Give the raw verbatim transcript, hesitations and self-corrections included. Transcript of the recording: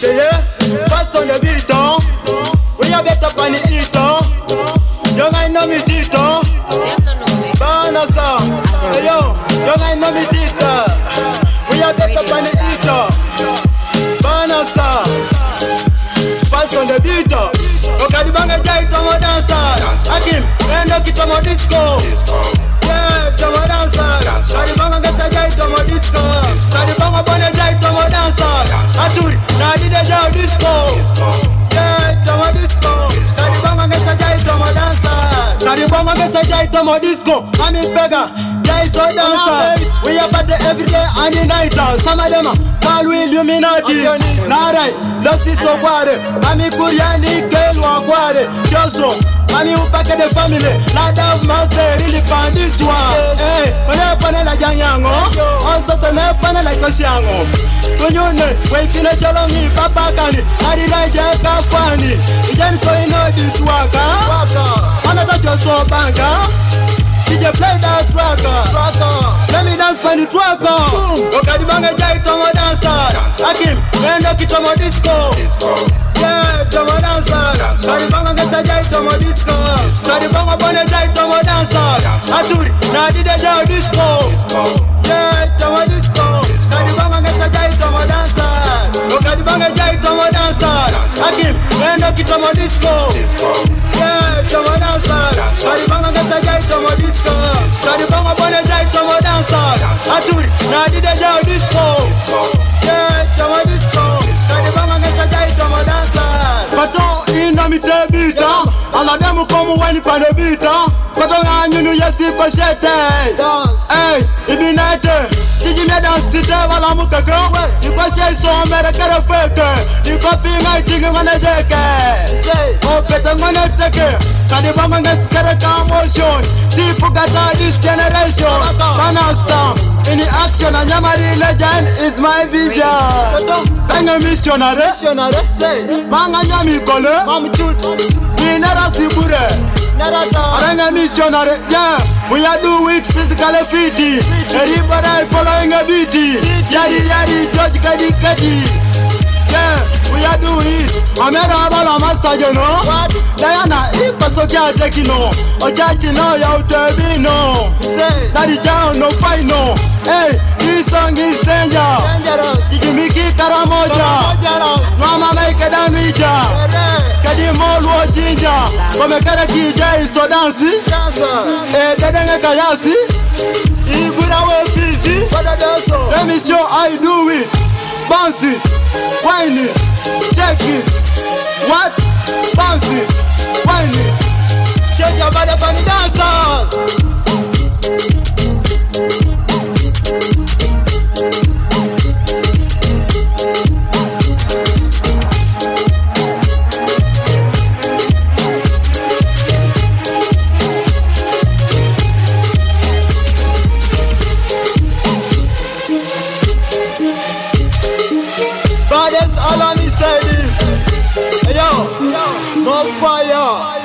yeah, fast on the beat, huh? We are better on the eat, huh? Young I know me tito, Banasta. Hey yo, young I know me tita. We are better on the eat, huh? Banasta. Fast on the beat, huh? Okay, the banga jai tomo dancer. Akim, endo ki tomo disco. Yeah, tomo dancer. Kadi banga gesta jai tomo disco. Kadi banga bone jai tomo dancer. Aturi, nadi de jai disco. Yeah, tomo disco. Kadi banga gesta jai tomo dancer. Kadi banga gesta jai tomo disco. I'm in beggar, jai so dancer. We are party every day and the night. Some of them call we Illuminati. Nah right, lost is so quiet. Mami Kuriani girl wa quiet. Joshua, mami upake the family. Lord of mercy, really found this one. Hey, when I pana la janyango, also se ne pana la kosyango. Kunyune, waiting a jolongi, papa kani, adi la jaka fani. Again so you know this waka. Another just so banka. D J play that tracker. Let me dance for the tracker. Okay, the banga jai tomo dancer. Akim, endo ki tomo disco. Yeah, tomo dancer. Kadi banga gesta jai tomo disco. Kadi banga bone jai tomo dancer. Aturi, nadi de jai disco. Yeah, tomo disco. Kadi banga gesta jai tomo dancer. Okay, the banga jai tomo dancer. Akim, endo ki tomo disco. Yeah, tomo dancer. Kadi banga gesta jai tomo disco. Kadi banga bone jai tomo dancer. Aturi, nadi de jai disco. Yeah, tomo disco. Kadi banga gesta jai tomo dancer. Faton ina mi te bita. Alla demu komu wani pa de bita. Faton anyunu yesi pochete. Hey, ibinete. Digi me dance tite wala mukaka. Iko say so mere kere feke. Iko pinga tigi ngane jeke. Oh pete ngane teke. Kadi banga gesta kere motion. See Pugata this generation. Banasta. In the action and Yamari legend is my vision. Tanga missionary. Say, Banga Yami Kole. Mami Chut. Ninara Sibure. Aranga missionary. Yeah, we are do it physically fit. Everybody following a beat. Yadi Yadi, George Kadi Kadi. Yeah, we are do it. Amera Bala Master, you know. What? Diana, if Pasokia Tekino. Ojati no, Yautebino. Say, Daddy John, no fight, no. Hey, this song is danger. Dangerous. Kijimiki Karamoja. Mama make a damija. Kadi Molo Jinja. Komekara Kija is to dance. Eh, Dadanga Kayasi. Iburawe Fisi. Let me show how you do it. Bounce it. Wine it. Check it. What? Bounce it. Wine it. Check your body for the dancer. All I need say this. Hey yo, more fire.